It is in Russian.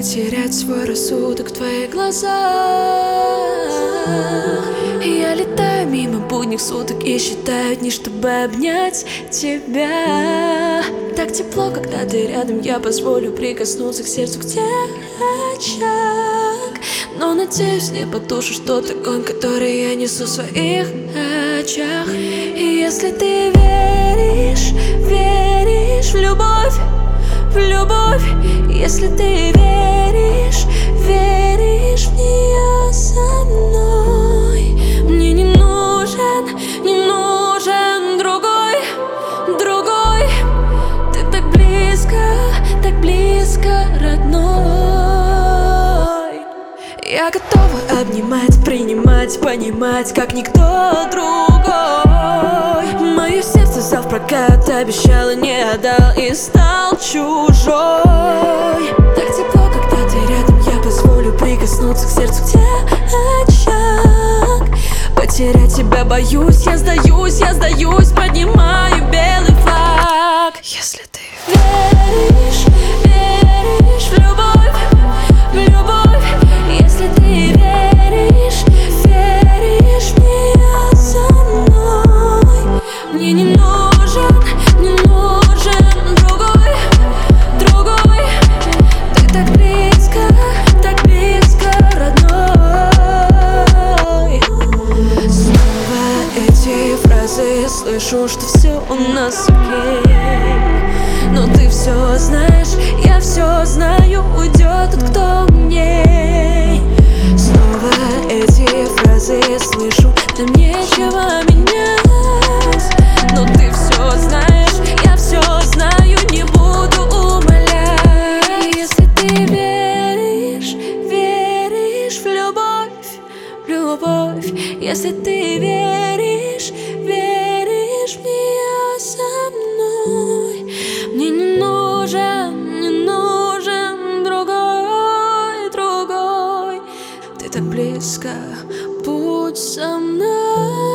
потерять свой рассудок в твоих глазах. Я летаю мимо будних суток и считаю дни, чтобы обнять тебя. Так тепло, когда ты рядом, я позволю прикоснуться к сердцу, где очаг. Но надеюсь, не потушишь тот огонь, который я несу в своих очах. И если ты веришь, веришь в любовь, в любовь. Если ты веришь, веришь в нее со мной. Мне не нужен, не нужен другой, другой. Ты так близко, родной. Я готова обнимать, принимать, понимать, как никто другой. Мое сердце взял в прокат, обещала, не отдал и стал чужой. Так тепло, когда ты рядом, я позволю прикоснуться к сердцу, где очаг. Потерять тебя боюсь, я сдаюсь, поднимаю белый флаг. Если ты веришь, веришь в любовь, в любовь. Если ты веришь, веришь в нее со мной. Мне не нужен, не нужен другой, другой. Ты так близко, родной. Снова эти фразы слышу, что все у нас окей. Но ты все знаешь, я все знаю, уйдет тот, кто умней. Снова эти фразы слышу, нам нечего менять. Но ты все знаешь, я все знаю, не буду умолять. Если ты веришь, веришь в любовь, в любовь. Если ты веришь, веришь в нее со мной. Мне не нужен, не нужен другой, другой. Ты так близко, будь со мной.